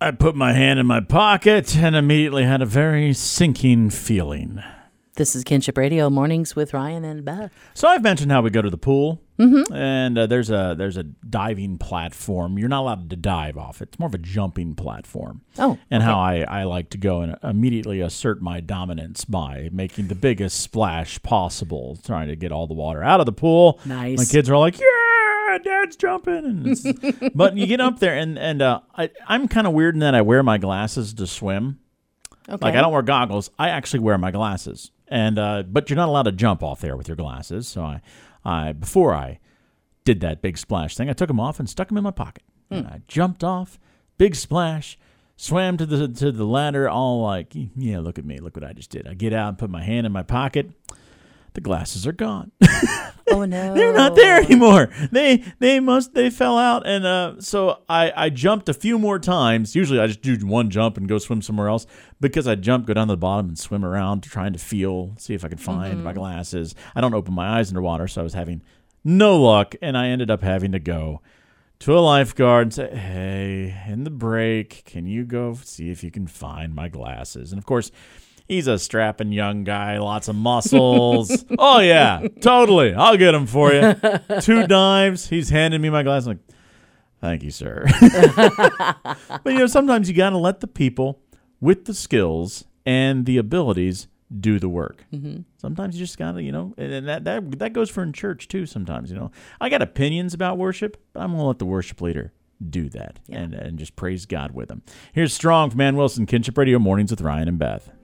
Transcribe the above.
I put my hand in my pocket and immediately had a very sinking feeling. This is Kinship Radio, Mornings with Ryan and Beth. So I've mentioned how we go to the pool, and there's a diving platform. You're not allowed to dive off. It's more of a jumping platform. Oh, And okay. how I like to go and immediately assert my dominance by making the biggest splash possible, trying to get all the water out of the pool. Nice. My kids are all like, yeah, Dad's jumping. And but you get up there, and I'm kind of weird in that I wear my glasses to swim. Okay. Like, I don't wear goggles. I actually wear my glasses. And but you're not allowed to jump off there with your glasses. So I before I did that big splash thing, I took them off and stuck them in my pocket. And I jumped off, big splash, swam to the ladder, all like, yeah, look at me, look what I just did. I get out and put my hand in my pocket. The glasses are gone. Oh, no. They're not there anymore. They fell out. And so I jumped a few more times. Usually I just do one jump and go swim somewhere else. Because I jump, go down to the bottom and swim around trying to see if I can find my glasses. I don't open my eyes underwater, so I was having no luck. And I ended up having to go to a lifeguard and say, hey, in the break, can you go see if you can find my glasses? And of course, he's a strapping young guy, lots of muscles. Oh, yeah, totally. I'll get them for you. 2 dives. He's handing me my glasses. I'm like, thank you, sir. But, sometimes you got to let the people with the skills and the abilities do the work. Mm-hmm. Sometimes you just got to, and that goes for in church, too, sometimes, I got opinions about worship, but I'm going to let the worship leader do that and just praise God with them. Here's Strong from Ann Wilson, Kinship Radio, Mornings with Ryan and Beth.